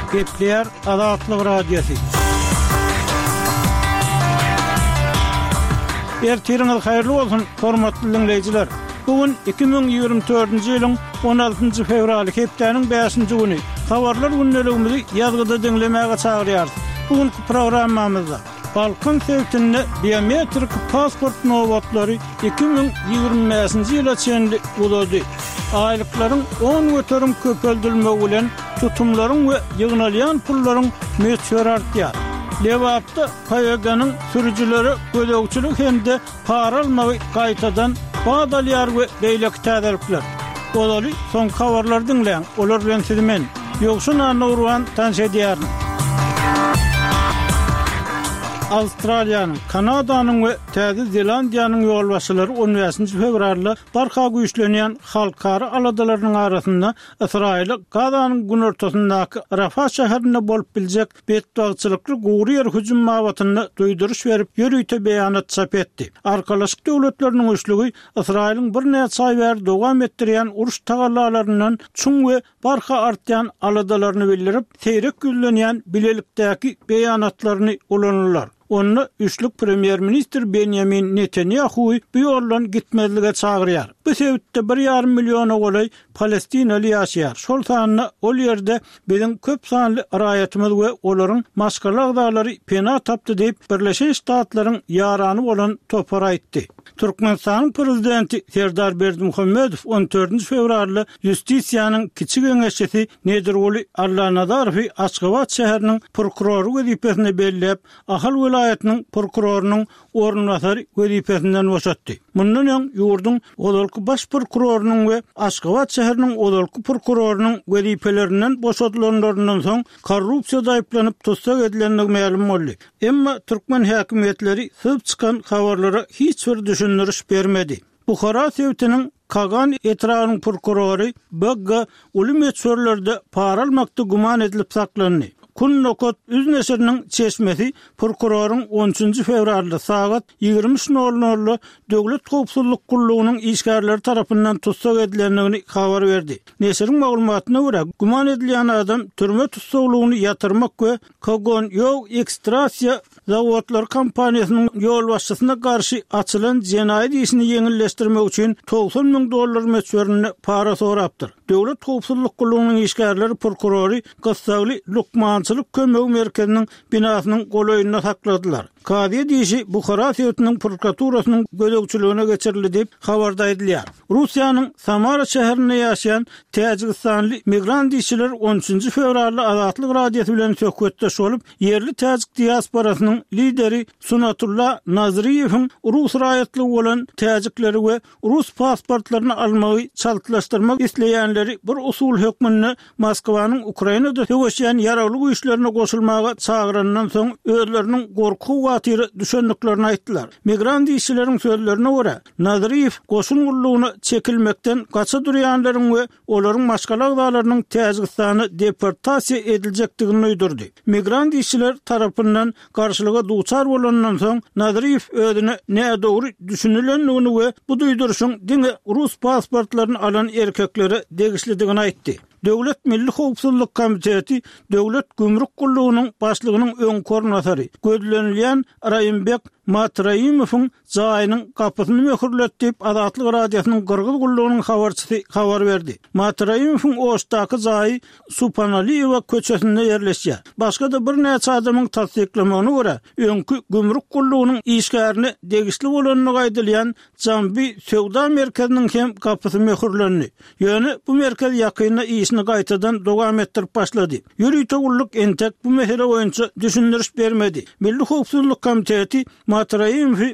Gepler Azatlyk Radiosu. Ertiriniz hayırlı olsun, hormatly dinleyijiler. Bugün 2024-nji ýylyň 16-njy fevraly hepdeniň 5-nji güni. Habarlar günneligimizi ýazgyda dinlemäge çagyrýarys. Bugünkü programmamyzda Balkan sewtinde biometrik pasport nowatlary 2025-nji ýyla çenli bolady. Aýlyklaryň 10 göterim köpeldilmegi bilen tutumlaryň we ýygnalýan pullaryň möçberi artýar. Lewapda paýaganyň sürüjileri gödögçilik hemde para almagy gaýtadan badalýar we beýleki täzelikler. Olaly son habarlar dinleýän. Olar bilen sizi men Ýogşun Nurwan tanış edýärin. Avustraliýanyň, Kanadanyň we Täze Zelandiýanyň ýolbaşçylary 15-nji fevralda barka güýçlenýän halkara aladalarynyň arasynda Israil Gazanyň gün ortasyndaky Rafah şäherine bolup biljek betdagçylykly gowry ýer hüjüm mawatyny duýduruş berip ýörüýte beýanat çap etdi. Arkalaşyk döwletleriniň güýçlügi Israiliň bir näçe aýlar dowam etdirýän uruş tagallalaryndan çuň we barka artýan aladalaryny bildirip, seýrek güýçlenýän bilelikdäki beýanatlaryny ulanurlar. Onu üçlük Premier Minister Benjamin Netanyahu bu yoldan gitmezlige çağırýar. Bu sebäpde 1,5 milyona golay Palestinaly ýaşaýar. Şol sanyny ol ýerde biziň köp sanly raýatymyz we olaryň maşgalak dağlary pena tapdy diýip Birleşen Ştatlaryň ýarany bolan topar aýtdy. Türkmenistanyň prezidenti Serdar Berdimuhammedow 14-nji fevralda Ýustisiýanyň kiçik öňeşçisi Nederoly Allanadarowy Aşgabat şäheriniň prokuroru wezipesine belläp, Ahal vilayatynyň prokurorunyň ornunasary wezipesinden boşatdy. Mundan öň ýurdun odalky baş prokurorunyň we Aşgabat şäheriniň odalky prokurorunyň wezipelerinden boşatylanlaryndan soň korrupsiýada aýplanyp tutsak edilenligi ma'lum boldy. Emma türkmen häkimetleri syp çykan habarlara hiç bir düşündürüş bermedi. Buhara sewtiniň Kagan etragynyň prokurory Bagga uly meçhurlarda para almakda guman edilip saklandy. Kun Nokot Üzneşirinin çeşmesi prokurorun 13 fevralda saat 20:00 Döwlet Howpsuzlyk Gullugynyň işgärleri tarapyndan tutsak edilendigini habar berdi. Neşiriň maglumatyna görä, guman edilýän adam türme tutsaklygyny ýatyrmak we Kagon ýok ekstrasiýa zawodlar kompaniýasynyň ýolbaşçysyna garşy açylan jenaýat işini ýeňilleşdirmek üçin $90,000 meçberini para sorapdyr. Döwlet Howpsuzlyk Gullugynyň işgärleri prokurory Gassagly Lukmançylyk kömegi merkeziniň binasynyň golaýyna sakladylar. Kadiýe diýişi Buhara sewtiniň prokuraturasynyň gödögçiligine geçirildi diýip habarda edilýär. Russiýanyň Samara şäherinde ýaşaýan Täjikistanyň migrant işçiler 13 fevralda Azatlyk Radiosu bilen söhbetdeş bolup, yerli täjik diasporasynyň lideri Sunatullah Naziriýewiň Rus raýatlygy bolan täjikleri we Rus pasportlaryny almagy çaltylaşdyrmak isleýänleri bir usul hökmünde Moskwanyň Ukrainada töweşýän ýaragly güýçlerine goşulmaga çağırandan soň özleriniň gorku düşendiklerini aýtdylar. Migrant işçileriň sözlerine görä, Naziriýew goşun gullugyny çekilmekden gaça durýanlaryň we olaryň maşgalak dağlarynyň Täjikistana deportasiýa ediljekdigini öýdürdi. Migrant işçiler tarapyndan garşylyga duçar bolandan soň Naziriýew özüne näme dogry düşünülendigini we bu duýduruşyň diňe Rus pasportlaryny alan erkeklere degişlidigini aýtdy. Döwlet Milli Howpsuzlyk Komiteti Döwlet Gümrük Gullugynyň başlygynyň öň kornasary gözlenilýän Raýymbek Matraýymowyň jaýynyň gapysyny möhürletip Azatlyk Radiosynyň Gürgüz Gullugynyň habarçysy habar berdi. Matraýymowyň oşdaky jaýy Supanaliýewa köçesinde ýerleşýär. Başga da bir näçe adamyň tasdiklamagyna görä, öňkü Gümrük Gullugynyň işgärini degişli bolanyny gaýdylýan Jambi Sewda merkeziniň hem gapysy möhürlendi. Ýöne bu merkez ýakynda işini gaýtadan dowam etdirip başlady. Ýörüýte gulluk entek bu mesele boýunça düşündürüş bermedi. Milli Howpsuzlyk Komiteti Matraýymowy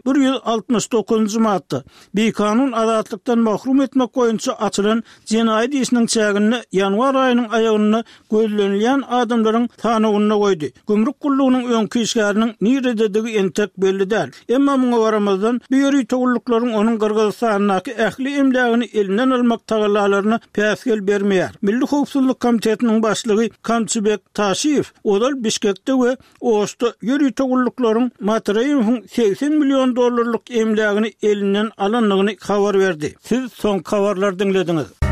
169-njy madda beýkanun azatlykdan mahrum etmek boýunça açylan jenaýat işiniň çägini ýanwar aýynyň aýagyna gözlenilýän adamlaryň tanygyna goýdy. Gümrük gullugynyň öňkü işgäriniň nirededigi entek belli däl. Emma muňa baramazdan bu ýörüýte gulluklaryň onuň Gürgistanyňky ähli emlägini elinden almak tagallalaryna päsgel bermeýär. Milli Howpsuzlyk Komitetining başlygy Kamçybek Taşiýew odal Bişkekde we Oşda ýörüýte gulluklaryň Matraýymowyň $80 milyon emlägini elinden alanlygyny habar berdi. Siz son habarlar dinlediňiz.